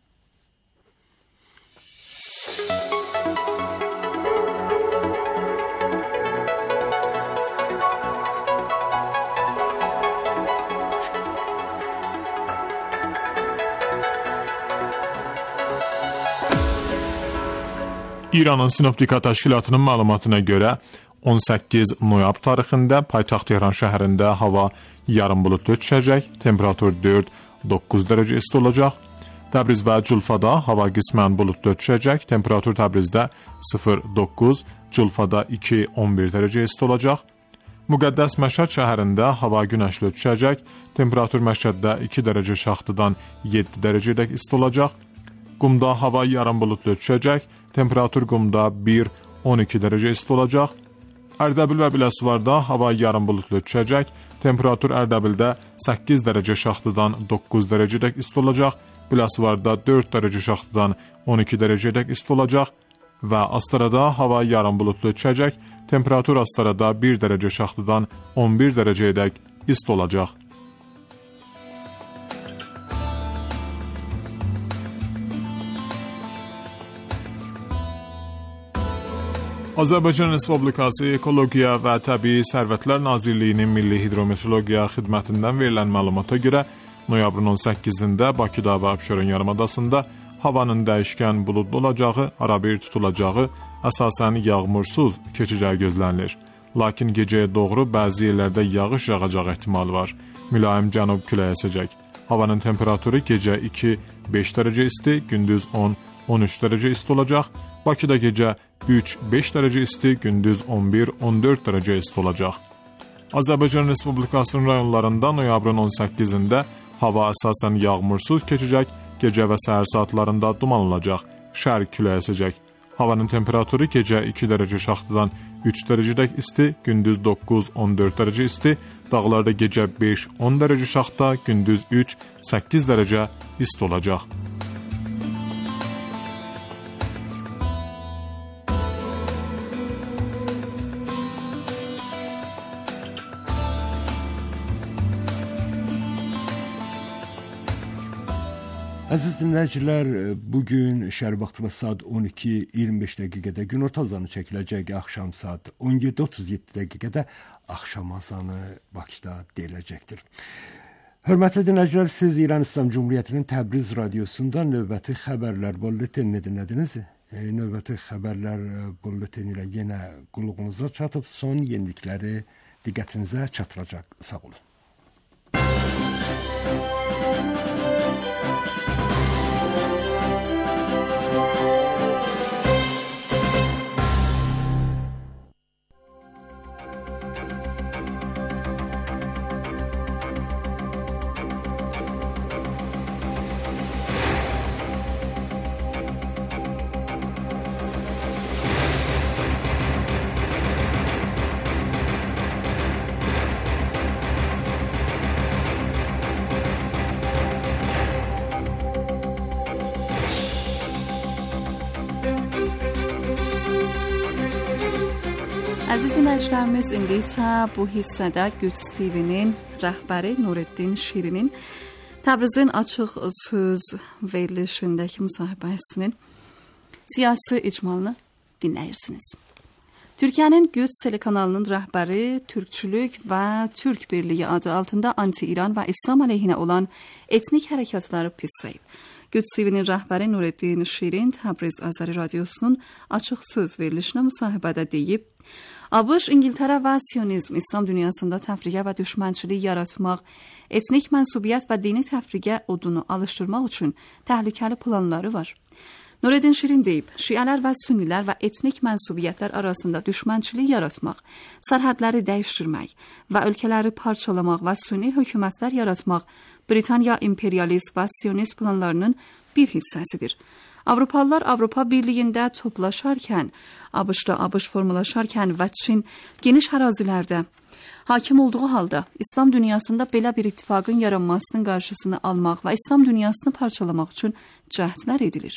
İranın Sinoptika Təşkilatının məlumatına görə 18 noyabr tarixində paytaxt Tehran şəhərində hava yarım buludlu düşəcək, temperatur 4-9 dərəcə isti olacaq. Təbriz və Culfada hava qismən buludlu düşəcək, temperatur Təbrizdə 0-9, Culfada 2-11 dərəcə isti olacaq. Müqəddəs Məşhəd şəhərində hava günəşli düşəcək, temperatur Məşhəddə 2 dərəcə şaxtıdan 7 dərəcədək isti olacaq. Qumda hava yarım buludlu düşəcək, temperatur Qumda 1-12 dərəcə isti olacaq. Ərdəbil və Biləsuvarda hava yarım buludlu düşəcək, temperatur Ərdəbildə 8 dərəcə şaxtıdan 9 dərəcədək isti olacaq, Biləsuvarda 4 dərəcə şaxtıdan 12 dərəcədək isti olacaq və Astarada hava yarım buludlu düşəcək, temperatur Astarada 1 dərəcə şaxtıdan 11 dərəcədək isti olacaq. Azərbaycan Respublikası Ekologiya və Təbii Sərvətlər Nazirliyinin Milli Hidrometeorologiya xidmətindən verilən məlumata görə noyabrın 18-də Bakıda və Abşeron yarımadasında havanın dəyişkən buludlu olacağı, arabir tutulacağı, əsasən yağmursuz keçəcəyi gözlənilir. Lakin gecəyə doğru bəzi yerlərdə yağış yağacağı ehtimalı var. Mülayim cənub küləyi əsəcək. Havanın temperaturu gecə 2-5 dərəcə isti, gündüz 10-13 dərəcə isti olacaq. Bakıda gecə 3-5 dərəcə isti, gündüz 11-14 dərəcə isti olacaq. Azərbaycan Respublikasının rayonlarında noyabrın 18-də hava əsasən yağmursuz keçəcək, gecə və səhər saatlarında duman olacaq, şərq küləyi əsəcək. Havanın temperaturu gecə 2 dərəcə şaxtıdan 3 dərəcədək isti, gündüz 9-14 dərəcə isti, dağlarda gecə 5-10 dərəcə şaxta, gündüz 3-8 dərəcə isti olacaq. Əziz dinləyicilər, bugün şəhər vaxtında saat 12:25 dəqiqədə günorta azanı çəkiləcək, axşam saat 17:37 dəqiqədə axşam azanı Bakıda deyiləcəkdir. Hörmətli dinləyicilər, siz İran İslam Cümhuriyyətinin Təbriz radiosunda növbəti xəbərlər bulletinini dinlədiniz. Növbəti xəbərlər bulletini ilə yenə qulluğunuza çatıb son yenilikləri diqqətinizə çatdıracaq. Sağ olun. Əziz dinləyicilərimiz, indi isə bu hissədə Qüds TV-nin rəhbəri Nureddin Şirinin Təbrizin açıq söz verilişindəki müsahibəsinin siyasi icmalını dinləyirsiniz. Türkiyənin Qüds telekanalının rəhbəri Türkçülük və Türk Birliyi adı altında anti-İran və İslam əleyhinə olan etnik hərəkatları pisləyib. Qüds TV-nin rəhbəri Nureddin Şirin Təbriz Azəri Radiosunun açıq söz verilişinə müsahibədə deyib, ABŞ, İngiltərə və Siyonizm İslam dünyasında təfriqə və düşmənçilik yaratmaq, etnik mənsubiyyət və dini təfriqə odunu alışdırmaq üçün təhlükəli planları var. Nureddin Şirin deyib, şiələr və sünnilər və etnik mənsubiyyətlər arasında düşmənçilik yaratmaq, sərhədləri dəyişdirmək və ölkələri parçalamaq və sünni hökumətlər yaratmaq Britaniya imperialist və siyonist planlarının bir hissəsidir. Avropalılar Avropa Birliyində toplaşarkən, ABŞ-da ABŞ formalaşarkən və Çin geniş ərazilərdə hakim olduğu halda İslam dünyasında belə bir ittifaqın yaranmasının qarşısını almaq və İslam dünyasını parçalamaq üçün cəhdlər edilir.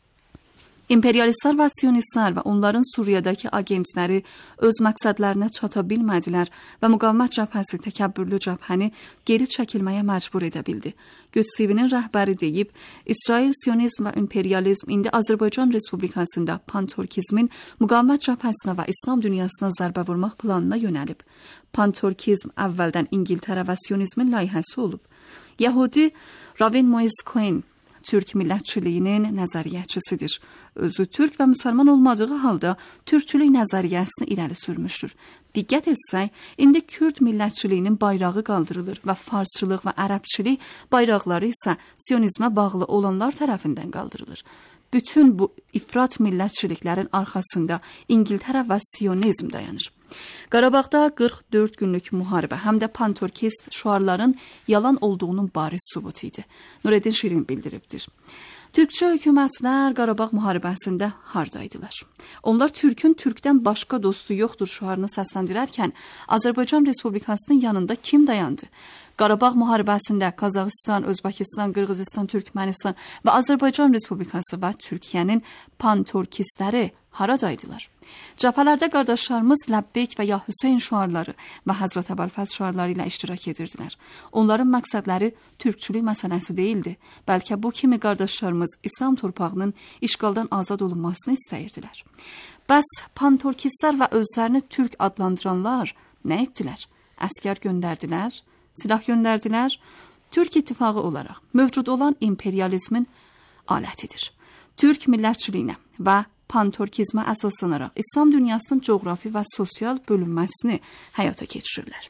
İmperialistlər və siyonistlər və onların Suriyadakı agentləri öz məqsədlərinə çata bilmədilər və müqavimət cəbhəsi təkəbbürlü cəbhəni geri çəkilməyə məcbur edə bildi. Qüds TV-nin rəhbəri deyib, İsrail, siyonizm və imperializm indi Azərbaycan Respublikasında panturkizmin müqavimət cəbhəsinə və İslam dünyasına zərbə vurmaq planına yönəlib. Panturkizm əvvəldən İngiltərə və siyonizmin layihəsi olub. Yəhudi Ravin Moise Cohen Türk millətçiliyinin nəzəriyyəçisidir. Özü türk və müsəlman olmadığı halda türkçülük nəzəriyyəsini irəli sürmüşdür. Diqqət etsək, indi Kürd millətçiliyinin bayrağı qaldırılır və farsçılıq və ərəbçilik bayraqları isə siyonizmə bağlı olanlar tərəfindən qaldırılır. Bütün bu ifrat millətçiliklərin arxasında İngiltərə və siyonizm dayanır. Qarabağda 44 günlük müharibə həm də panturkist şüarların yalan olduğunun bariz sübutu idi. Nureddin Şirin bildiribdir. Türkçə hökumətlər Qarabağ müharibəsində hardaydılar. Onlar Türkün Türkdən başqa dostu yoxdur şüarını səsləndirərkən Azərbaycan Respublikasının yanında kim dayandı? Qarabağ müharibəsində Qazaxıstan, Özbəkistan, Qırğızistan, Türkmənistan və Azərbaycan Respublikası və Türkiyənin panturkistləri haradaydılar? Cəbhələrdə qardaşlarımız Ləbbeyk və Ya Hüseyn şüarları və Həzrət Əbəlfəz şüarları ilə iştirak edirdilər. Onların məqsədləri türkçülük məsələsi deyildi, bəlkə bu kimi qardaşlarımız İslam torpağının işğaldan azad olunmasını istəyirdilər. Bəs panturkistlər və özlərini türk adlandıranlar nə etdilər? Əskər göndərdilər, silah göndərdilər. Türk ittifağı olaraq mövcud olan imperializmin alətidir. Türk millətçiliyinə və panturkizmə əsaslanaraq İslam dünyasının coğrafi və sosial bölünməsini həyata keçirirlər.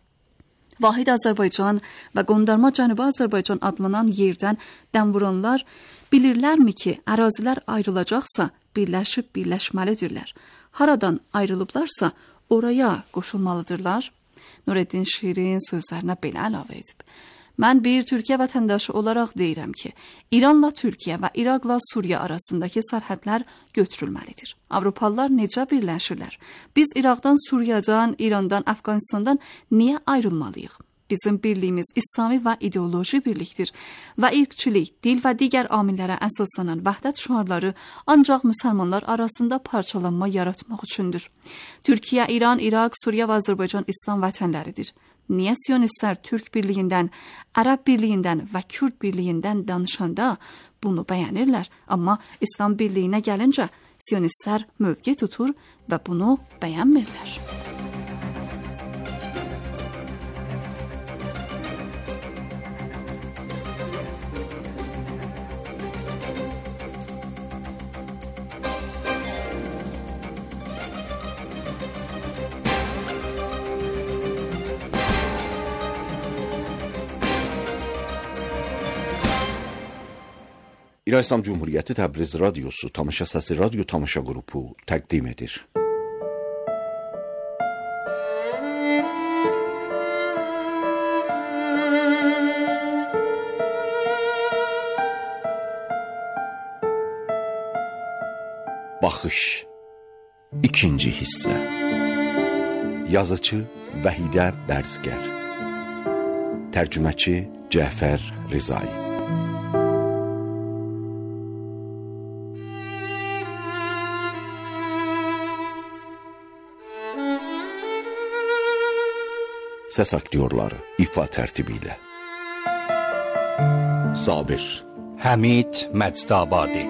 Vahid Azərbaycan və qondarma Cənubi Azərbaycan adlanan yerdən dəm vuranlar bilirlərmi ki, ərazilər ayrılacaqsa birləşib birləşməlidirlər. Haradan ayrılıblarsa oraya qoşulmalıdırlar. Nureddin Şirin sözlərinə belə əlavə edib. Mən bir Türkiyə vətəndaşı olaraq deyirəm ki, İranla Türkiyə və İraqla Suriya arasındakı sərhədlər götürülməlidir. Avropalılar necə birləşirlər? Biz İraqdan, Suriyadan, İrandan, Əfqanistandan niyə ayrılmalıyıq? Bizim birliyimiz İslami və ideoloji birlikdir və irqçilik, dil və digər amillərə əsaslanan vəhdət şüarları ancaq müsəlmanlar arasında parçalanma yaratmaq üçündür. Türkiyə, İran, İraq, Suriya və Azərbaycan İslam vətənləridir. Niyə siyonistlər Türk birliyindən, Ərəb birliyindən və Kürd birliyindən danışanda bunu bəyənirlər, amma İslam birliyinə gəlincə siyonistlər mövqe tutur və bunu bəyənmirlər. İran İslam Cumhuriyyəti Təbriz Radiosu Tamaşa Səsi Radio Tamaşa qrupu təqdim edir. Baxış 2-ci hissə. Yazıcı Vəhidə Bərzgər, tərcüməçi Cəfər Rizai. səs aktyorları ifa tərtibi ilə. Sabir, Həmid Məcdabadi,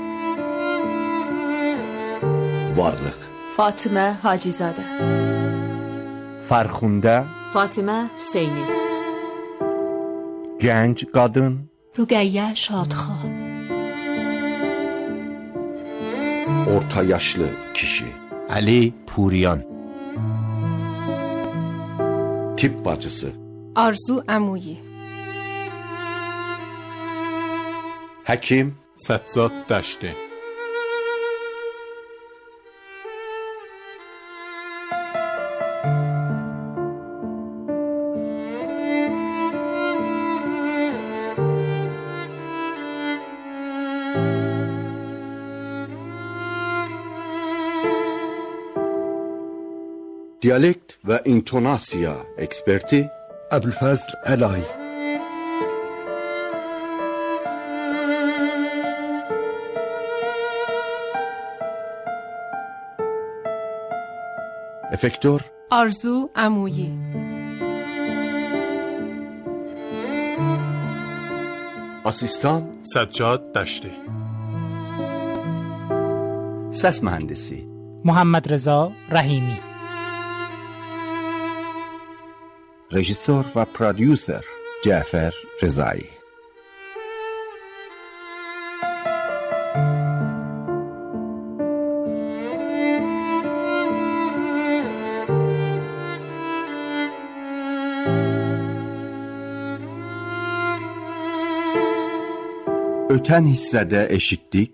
Varlıq, Fatimə Hacizadə, Fərxundə, Fatimə Hüseyni, Gənc qadın, Rüqəyyə Şadxan, orta yaşlı kişi, Əli Puriyan, tibb bacısı, Arzu Əmuyi, həkim, Səccad Dəşti, dialekt və intonasiya eksperti, Əbülfəzl Əlay, effektor, Arzu Əmuyi, asistan, Səccad Dəşti, səs mühəndisi, محمد رضا رحیمی، rejissor və prodüser Cəfər Rızai. Ötən hissədə eşitdik.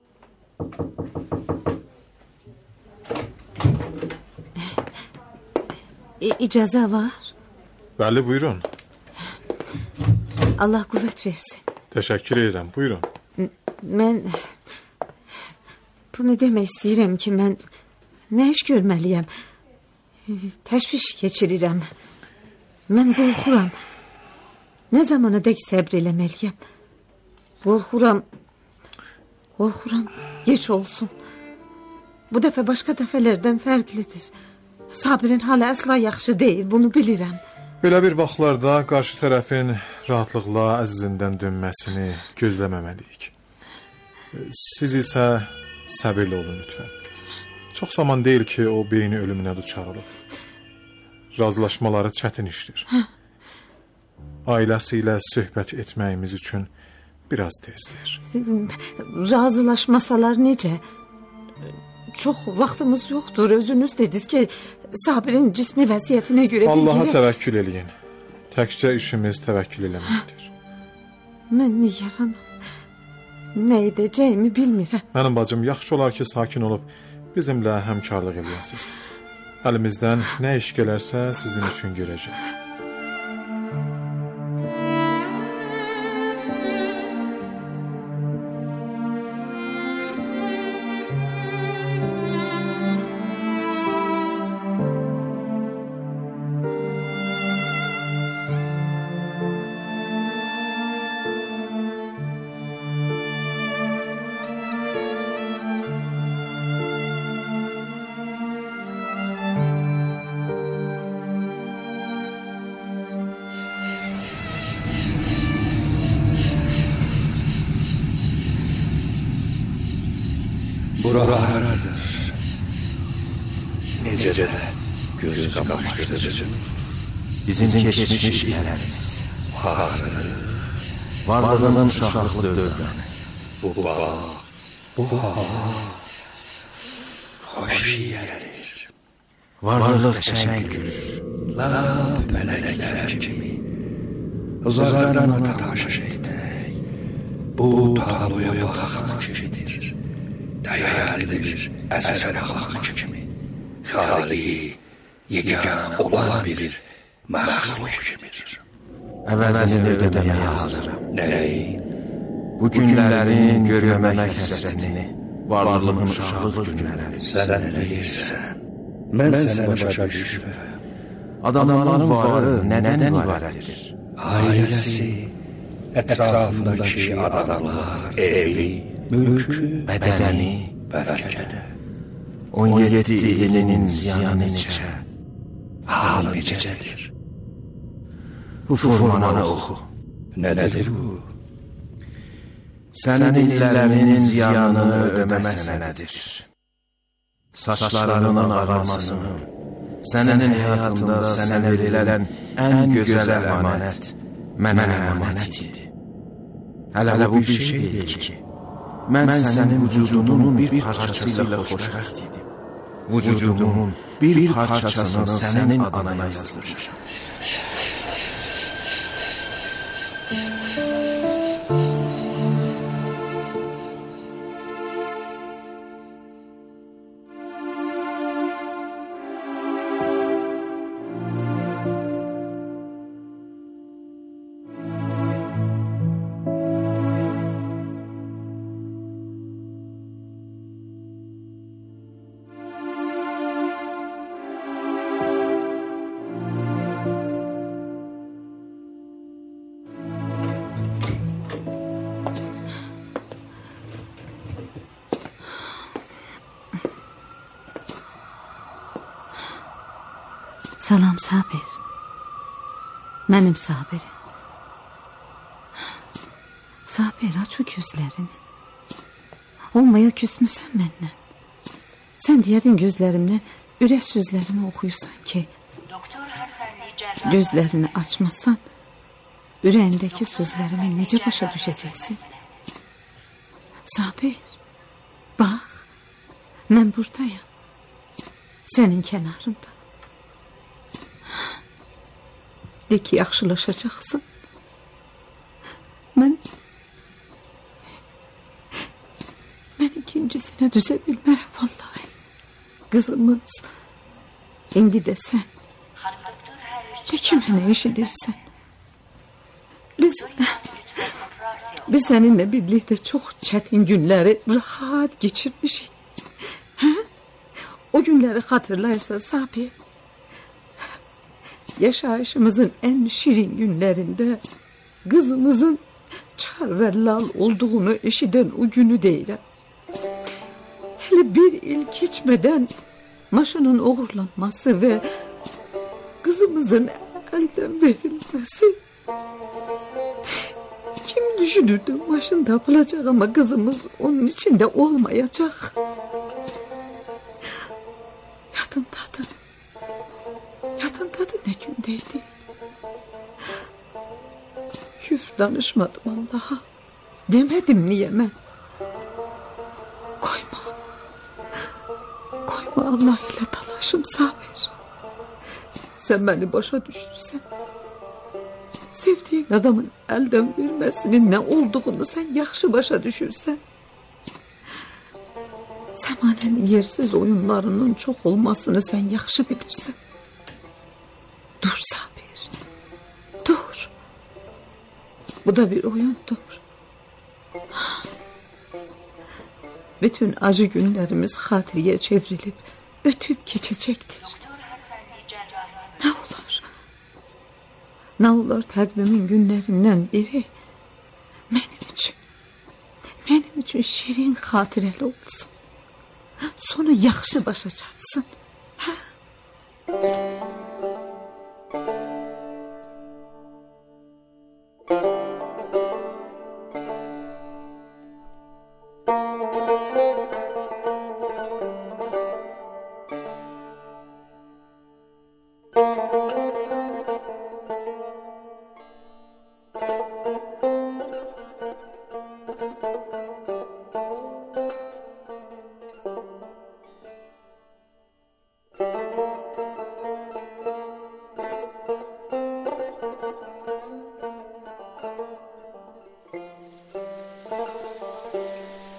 İcazə var. Bəli, buyurun. Allah qüvvət versin. Təşəkkür edirəm, buyurun. Mən bunu demək istəyirəm ki, mən nə iş görməliyəm? Təşviş keçirirəm. Mən qorxuram. Nə zamana dək səbr eləməliyəm? Qorxuram, geç olsun. Bu dəfə başqa dəfələrdən fərqlidir. Sabirin halı əsla yaxşı deyil, bunu bilirəm. Belə bir vaxtlarda qarşı tərəfin rahatlıqla əzizindən dönməsini gözləməməliyik. Siz isə səbirli olun lütfən. Çox zaman deyil ki, o beyni ölümünə duçar olub. Razılaşmaları çətin işdir. Ailəsi ilə söhbət etməyimiz üçün biraz tezdir. Razılaşmasalar necə? Çox vaxtımız yoxdur. Özünüz dediniz ki, Sabirin cismi vəziyyətinə görə biz Allaha gerək... təvəkkül eləyin. Təkcə işimiz təvəkkül eləməkdir. Mən nigaranam. Nə edəcəyimi bilmirəm. Mənim bacım, yaxşı olar ki, sakin olub bizimlə həmkarlıq eləyəsiniz. Əlimizdən nə iş gələrsə sizin üçün görəcək. Buralardır. Necə də göz qamaşdırıcı. Bizim keçmiş illərimiz. Varlığın uşaqlıq dövrəni. Bu bağ, xoş gəlir. Varlıq qəşəng gülür. Lap mələklər kimi. Uzaqdan tamaşa etmək. Bu tabloya baxmaq kimidir. Dəyərli bir əsərə baxmaq kimi. Xaliqi, yeganə olan bir məxluq kimidir. Əvəzini ödəməyə hazıram. Nəyin? Bu günlərin görməmək həsrətini, varlığın uşaqlıq günlərini. Sən nə deyirsən? Mən sənə başa düşmürəm. Adamların varı nədən ibarətdir? Ailəsi, ətrafındakı adamlar, evi, mülkü, bədəni, bəlkədə. 17 ilinin ziyanı necə, halı necədir? Bu formanı oxu. Nədir bu? Sənin illərinin ziyanını ödəmək sənədir. Saçlarının ağarmasını, sənin həyatında sənə verilən ən gözəl əmanət mənə əmanət idi. Hələ bu bir şey deyil ki, mən sənin vücudunun bir parçasıyla xoşbəxt idim. Vücudumun bir parçasını sənin adına yazdırmışam. Salam Sabir. Mənim Sabirim. Sabir, aç o gözlərini. Olmaya küsmüsən məndən. Sən deyərdin gözlərimlə ürək sözlərimi oxuyursan ki, gözlərini açmasan, ürəyindəki sözlərimi necə başa düşəcəksin? Sabir, bax, mən buradayım. Sənin kənarında. De ki, yaxşılaşacaqsın. Mən ikincisine düze bilmərəm vallahi. Qızımız, indi də sən. De ki, mənə eşidirsən. Biz səninlə birlikdə çox çətin günləri rahat geçirmişik. O günləri xatırlayırsan Sabir. Yaşayışımızın en şirin günlerinde kızımızın çar ve lal olduğunu eşiden o günü deyirəm. Hele bir il geçmeden maşının uğurlanması ve kızımızın elden verilmesi. Kim düşünürdü maşın tapılacak ama kızımız onun içinde olmayacak. Yadındadır. Yadındadır ne gündeydi. Küf danışmadım Allah'a. Demedim niye ben. Koyma Allah ile dalaşım Sabir. Sen beni başa düşürsen, sevdiğin adamın elden vermesinin ne olduğunu sen yaxşı başa düşürsen, Səmanənin yersiz oyunlarının çox olmasını sen yaxşı bilirsən. Dur Sabir, dur. Bu da bir oyundur. Bütün acı günlerimiz hatırıya çevrilip ötüp geçecektir. Ne olur təqvimin günlerinden biri benim için şirin hatırəli olsun. Sonu yaxşı başa çatsın.